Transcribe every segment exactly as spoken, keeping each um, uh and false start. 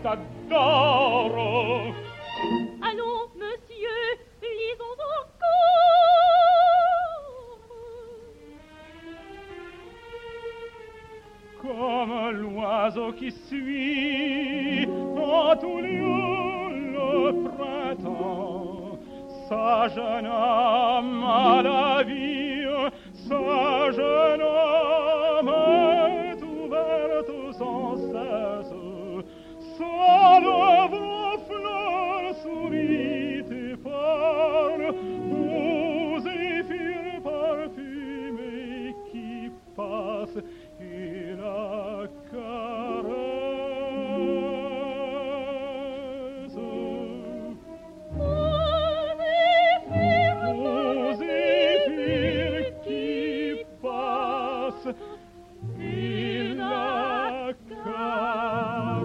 t'adore. Allons, monsieur, lisons encore. Comme l'oiseau qui suit en tout lieu le printemps, sa jeune âme à la vie, sa jeune âme est ouverte sans cesse. Sa lèvre fleur sourit et parle aux zéphyrs parfumés qui passent et la caresse. Aux zéphyrs qui passent et la caresse.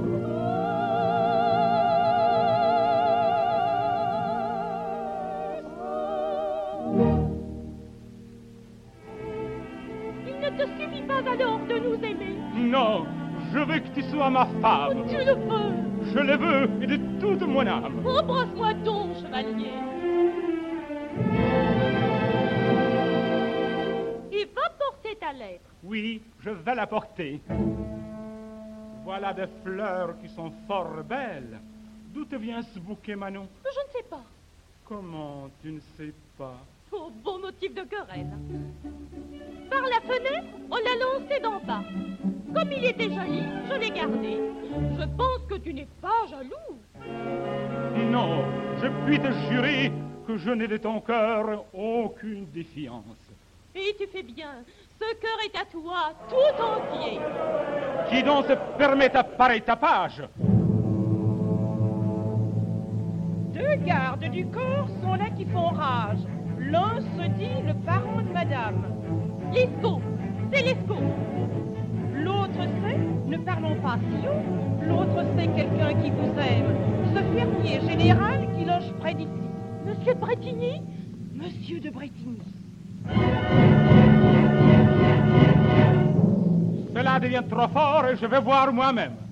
Il ne te suffit pas alors de nous aimer. Non, je veux que tu sois ma femme. Tu le veux. Je le veux et de toute mon âme. Embrasse-moi donc, chevalier. Et va porter ta lettre. Oui, je vais la porter. Voilà des fleurs qui sont fort belles. D'où te vient ce bouquet, Manon? Je ne sais pas. Comment tu ne sais pas? Oh, bon motif de querelle. Par la fenêtre, on l'a lancé d'en bas. Comme il était joli, je l'ai gardé. Je pense que tu n'es pas jaloux. Non, je puis te jurer que je n'ai de ton cœur aucune défiance. Et tu fais bien. Ce cœur est à toi, tout entier. Qui donc se permet à pareil tapage? Deux gardes du corps sont là qui font rage. L'un se dit le parent de madame. Lescaut, c'est Lescaut. L'autre c'est, ne parlons pas si haut, l'autre c'est quelqu'un qui vous aime. Ce fermier général qui loge près d'ici. Monsieur de Bretigny? Monsieur de Bretigny. Cela devient trop fort et je vais voir moi-même.